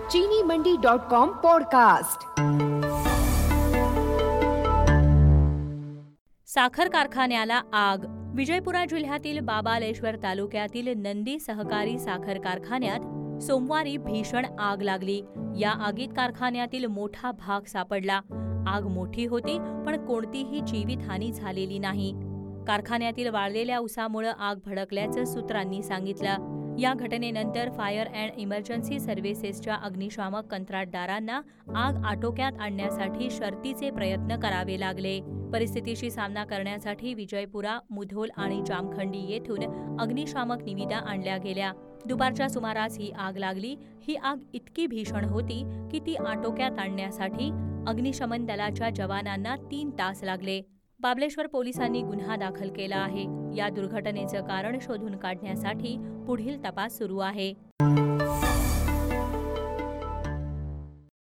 चीनीमंडी.com podcast. साखर कारखान्याला आग। विजयपुरा जिल्ह्यातील बाबालेश्वर तालुक्यातील नंदी सहकारी साखर कारखान्यात सोमवारी भीषण आग लागली। या आगीत कारखान्यातील मोठा भाग सापडला। आग मोठी होती, पण कोणतीही जीवितहानी झालेली नाही। कारखान्यातील वाळलेल्या उसामुळे आग भडकल्याचं सूत्रांनी सांगितलं। या घटनेनंतर फायर अँड इमर्जन्सी सर्व्हिसेसच्या अग्निशामक कंत्राटदारांना आग आटोक्यात आणण्यासाठी शर्थीचे प्रयत्न करावे लागले। परिस्थितीशी सामना करण्यासाठी विजयपुरा, मुधोल आणि जामखंडी येथून अग्निशामक निविदा आणल्या गेल्या। दुपारच्या सुमारास ही आग लागली। ही आग इतकी भीषण होती की ती आटोक्यात आणण्यासाठी अग्निशमन दलाच्या जवानांना 3 तास लागले। बाबलेश्वर पोलिसांनी गुन्हा दाखल केला आहे। या दुर्घटनेचं कारण शोधून काढण्यासाठी पुढील तपास सुरू आहे।